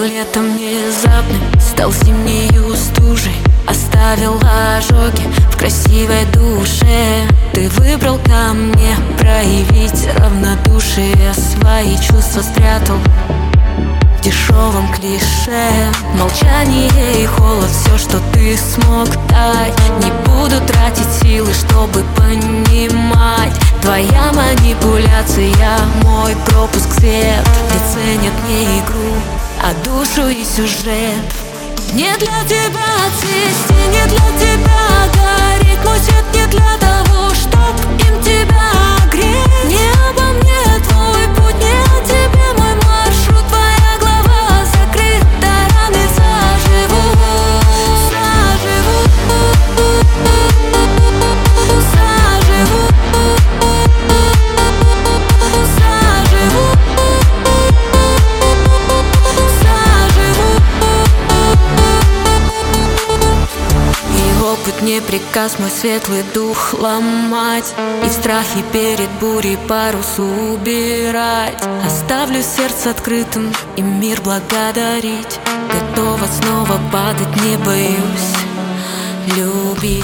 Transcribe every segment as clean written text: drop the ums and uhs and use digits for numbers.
летом внезапным, стал зимнею стужей, оставил ожоги в красивой душе. Ты выбрал ко мне проявить равнодушие, свои чувства спрятал в дешевом клише. Молчание и холод — все, что ты смог дать. Не буду тратить силы, чтобы понимать. Твоя манипуляция, мой пропуск в свет. Где ценят не игру, а душу и сюжет. Не для тебя цвести, не для тебя гореть. Мой свет не для того, чтоб им тебя греть. Не обо мне твой путь, не о тебе мой маршрут. Твоя глава закрыта, раны заживу, заживу, заживу, заживу, заживу. И опыт не приказ мой светлый дух ломать, и в страхе перед бурей парус убирать. Оставлю сердце открытым и мир благодарить. Готова снова падать, не боюсь любить.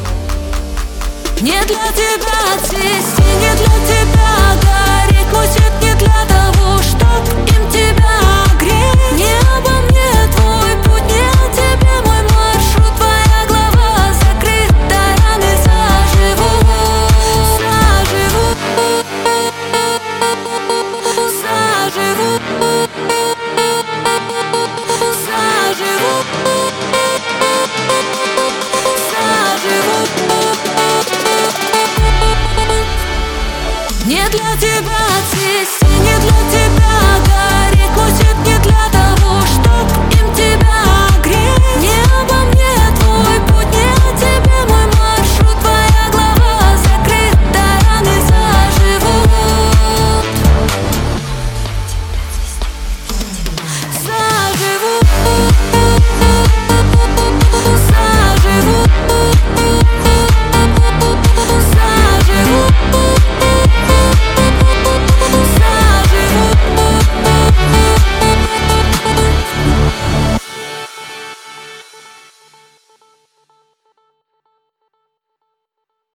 Не для тебя цвести, не для тебя гореть. Мой свет не для того, чтоб им тебя греть. Не обо